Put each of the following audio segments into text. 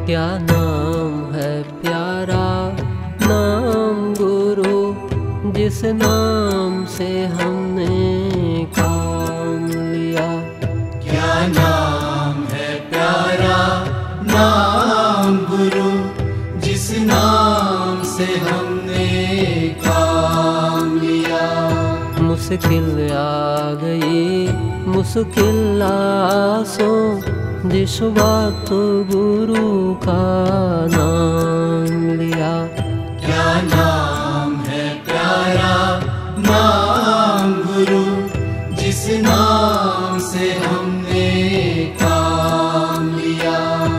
क्या नाम है प्यारा नाम गुरु, जिस नाम से हमने काम लिया। क्या नाम है प्यारा नाम गुरु, जिस नाम से हमने काम लिया। मुश्किल आ गई मुश्किल आसो, जिस वक्त गुरु का नाम लिया। क्या नाम है प्यारा नाम गुरु, जिस नाम से हमने काम लिया।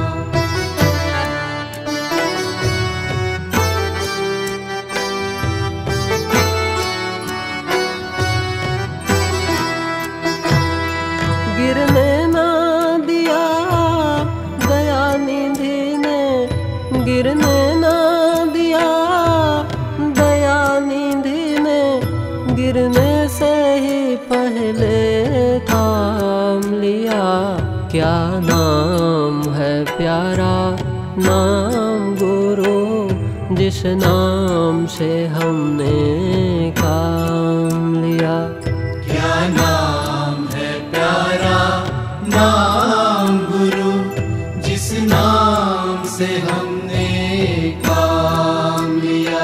गिरने ना दिया दया निधि ने, गिरने ना दिया दया निधि ने, गिरने से ही पहले थाम लिया। क्या नाम है प्यारा नाम गुरु, जिस नाम से हमने काम लिया। क्या नाम है प्यारा नाम गुरु, जिस नाम से हमने काम लिया।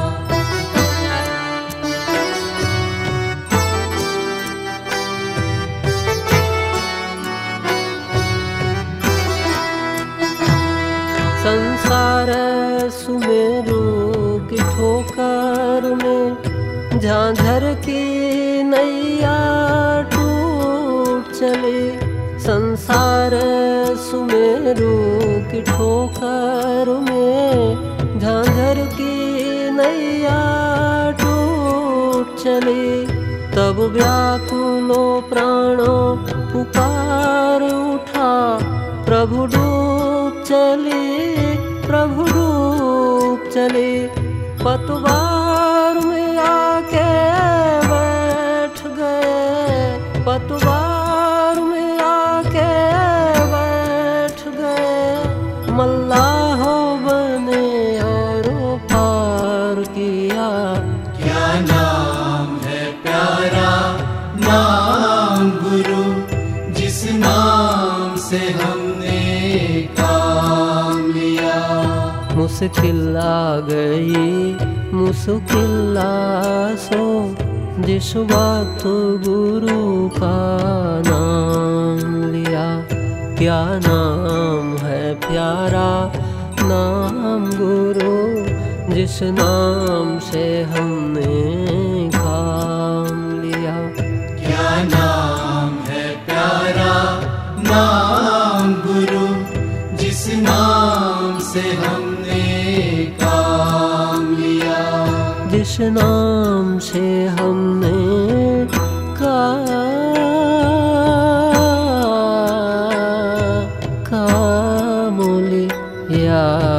संसार सुमेरु की ठोकर में, झांझर की नैया टूट चली। संसार सुमेरु की ठोकर में, झांझर की नैया टूट चली। तब व्याकुलो प्राणों पुकार उठा, प्रभु डूब चली प्रभु डूब चली। पतवार में आके बैठ गए, पतवार में आके बैठ गए। मल्लाह बने और पार किया। क्या नाम है प्यारा नाम गुरु, जिस नाम से हमने काम लिया। मुश्किल आ गई मुश्किल आसो, जिस वक्त गुरु का नाम लिया। क्या नाम है प्यारा नाम गुरु, जिस नाम से हमने काम लिया। क्या नाम है प्यारा नाम गुरु, जिस नाम से हमने काम लिया। जिस नाम से हमने काम लिया।